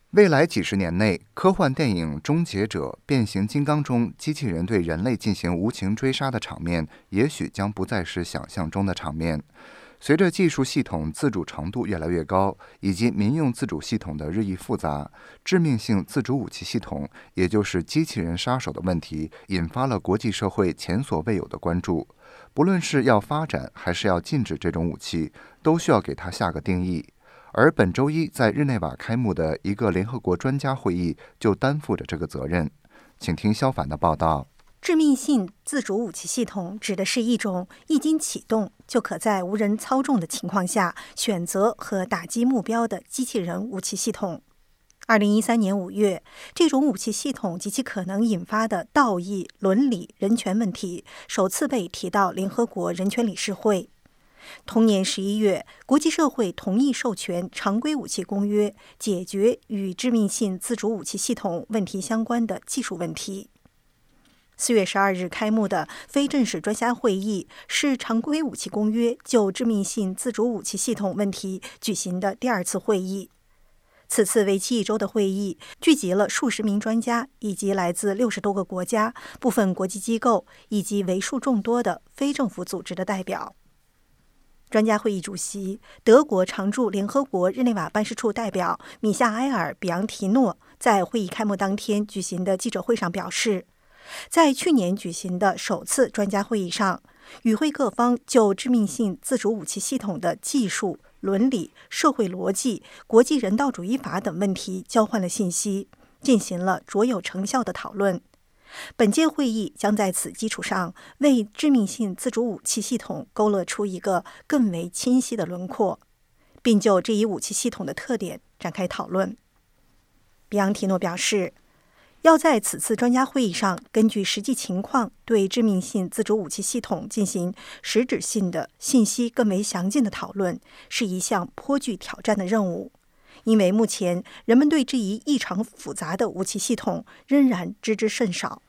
未来几十年内，科幻电影《终结者》《变形金刚》中机器人对人类进行无情追杀的场面，也许将不再是想象中的场面。随着技术系统自主程度越来越高，以及民用自主系统的日益复杂，致命性自主武器系统，也就是机器人杀手的问题，引发了国际社会前所未有的关注。不论是要发展还是要禁止这种武器，都需要给它下个定义。而本周一在日内瓦开幕的一个联合国专家会议就担负着这个责任。请听肖凡的报道。 致命性自主武器系统指的是一种一经启动就可在无人操纵的情况下选择和打击目标的机器人武器系统。2013年5月，这种武器系统及其可能引发的道义、伦理、人权问题首次被提到联合国人权理事会。同年11月，国际社会同意授权常规武器公约，解决与致命性自主武器系统问题相关的技术问题。4月12日开幕的非正式专家会议是常规武器公约就致命性自主武器系统问题举行的第二次会议。此次为期1周的会议聚集了数十名专家以及来自60多个国家、部分国际机构以及为数众多的非政府组织的代表。专家会议主席、德国常驻联合国日内瓦办事处代表米夏埃尔·比昂提诺在会议开幕当天举行的记者会上表示，在去年举行的首次专家会议上，与会各方就致命性自主武器系统的技术、伦理、社会逻辑、国际人道主义法等问题交换了信息，进行了卓有成效的讨论。本届会议将在此基础上为致命性自主武器系统勾勒出一个更为清晰的轮廓，并就这一武器系统的特点展开讨论。比昂提诺表示，要在此次专家会议上根据实际情况对致命性自主武器系统进行实质性的信息更为详尽的讨论，是一项颇具挑战的任务。因为目前人们对这一异常复杂的武器系统仍然知之甚少。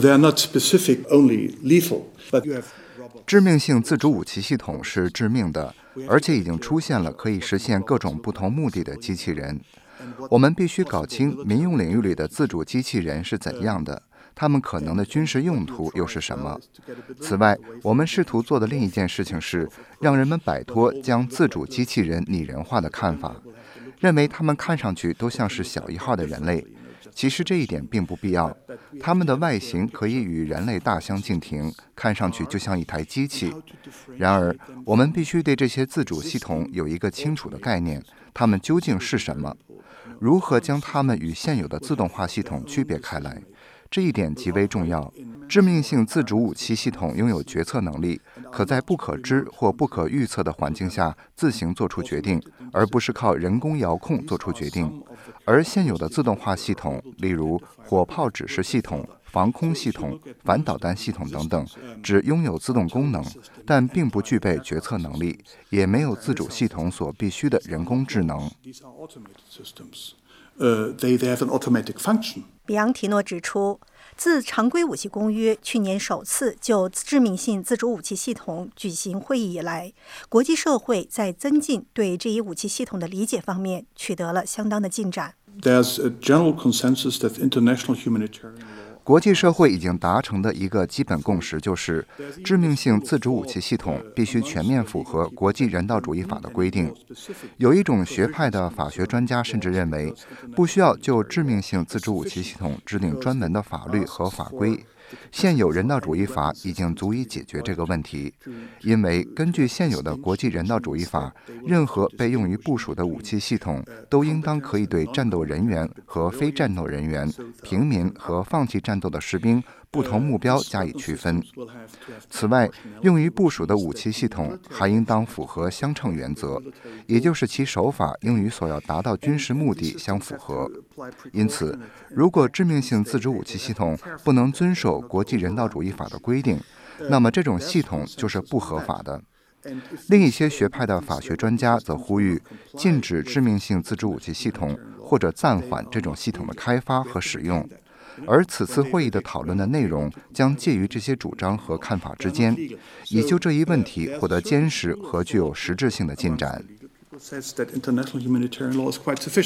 致命性自主武器系统是致命的，而且已经出现了可以实现各种不同目的的机器人。我们必须搞清民用领域里的自主机器人是怎样的，它们可能的军事用途又是什么。此外，我们试图做的另一件事情是让人们摆脱将自主机器人拟人化的看法，认为他们看上去都像是小一号的人类。其实这一点并不必要，它们的外形可以与人类大相径庭，看上去就像一台机器。然而，我们必须对这些自主系统有一个清楚的概念，它们究竟是什么？如何将它们与现有的自动化系统区别开来？这一点极为重要。致命性自主武器系统拥有决策能力，可在不可知或不可预测的环境下自行做出决定，而不是靠人工遥控做出决定。而现有的自动化系统，例如火炮指示系统、防空系统、反导弹系统等等，只拥有自动功能，但并不具备决策能力，也没有自主系统所必须的人工智能。 比昂提诺指出，自常规武器公约去年首次就致命性自主武器系统举行会议以来，国际社会在增进对这一武器系统的理解方面取得了相当的进展。 国际社会已经达成的一个基本共识就是，致命性自主武器系统必须全面符合国际人道主义法的规定。有一种学派的法学专家甚至认为，不需要就致命性自主武器系统制定专门的法律和法规。现有人道主义法已经足以解决这个问题，因为根据现有的国际人道主义法，任何被用于部署的武器系统都应当可以对战斗人员和非战斗人员、平民和放弃战斗的士兵不同目标加以区分。此外，用于部署的武器系统还应当符合相称原则，也就是其手法应与所要达到军事目的相符合。因此，如果致命性自主武器系统不能遵守国际人道主义法的规定，那么这种系统就是不合法的。另一些学派的法学专家则呼吁禁止致命性自主武器系统，或者暂缓这种系统的开发和使用。而此次会议的讨论的内容将介于这些主张和看法之间，以就这一问题获得坚实和具有实质性的进展。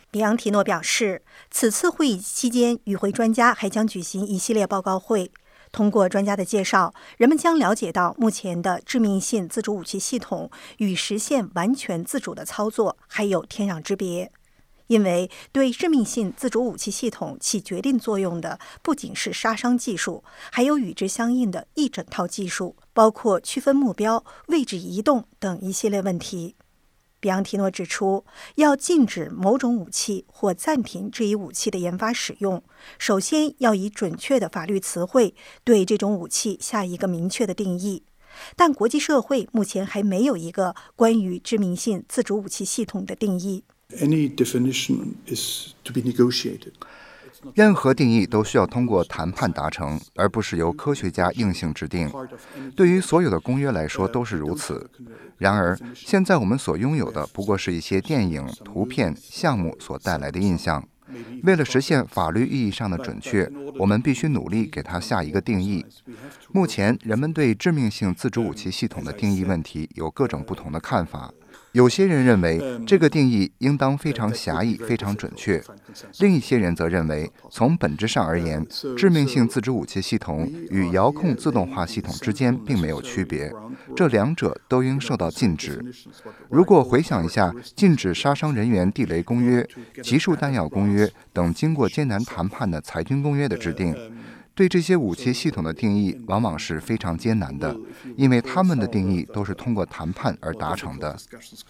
比昂提诺表示，此次会议期间，与会专家还将举行一系列报告会。通过专家的介绍，人们将了解到目前的致命性自主武器系统与实现完全自主的操作还有天壤之别。因为对致命性自主武器系统起决定作用的不仅是杀伤技术，还有与之相应的一整套技术，包括区分目标、位置移动等一系列问题。比昂提诺指出，要禁止某种武器或暂停这一武器的研发使用，首先要以准确的法律词汇对这种武器下一个明确的定义。但国际社会目前还没有一个关于致命性自主武器系统的定义。 Any definition is to be negotiated. 任何定义都需要通过谈判达成，而不是由科学家硬性制定。对于所有的公约来说都是如此。然而，现在我们所拥有的不过是一些电影、图片、项目所带来的印象。为了实现法律意义上的准确，我们必须努力给它下一个定义。目前，人们对致命性自主武器系统的定义问题有各种不同的看法。有些人认为这个定义应当非常狭义、非常准确，另一些人则认为，从本质上而言，致命性自主武器系统与遥控自动化系统之间并没有区别，这两者都应受到禁止。如果回想一下禁止杀伤人员地雷公约、集束弹药公约等经过艰难谈判的裁军公约的制定，对这些武器系统的定义往往是非常艰难的，因为他们的定义都是通过谈判而达成的。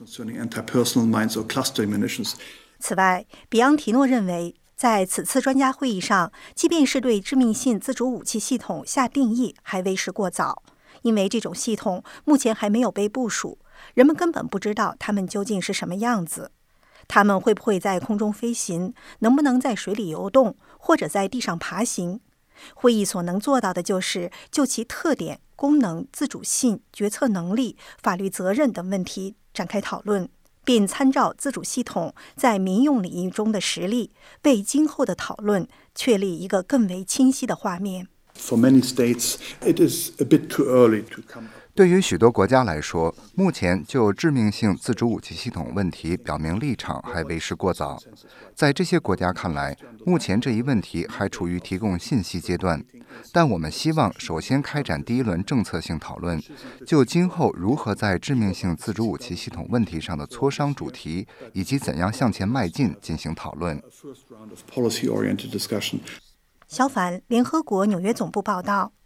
此外，比昂提诺认为，在此次专家会议上，即便是对致命性自主武器系统下定义，还为时过早，因为这种系统目前还没有被部署，人们根本不知道它们究竟是什么样子。它们会不会在空中飞行？能不能在水里游动，或者在地上爬行？会议所能做到的就是就其特点、功能、自主性、决策能力、法律责任等问题展开讨论，并参照自主系统在民用领域中的实例，为今后的讨论确立一个更为清晰的画面。 对于许多国家来说，目前就致命性自主武器系统问题表明立场还为时过早。在这些国家看来，目前这一问题还处于提供信息阶段，但我们希望首先开展第一轮政策性讨论，就今后如何在致命性自主武器系统问题上的磋商主题以及怎样向前迈进进行讨论。 肖凡，联合国纽约总部报道。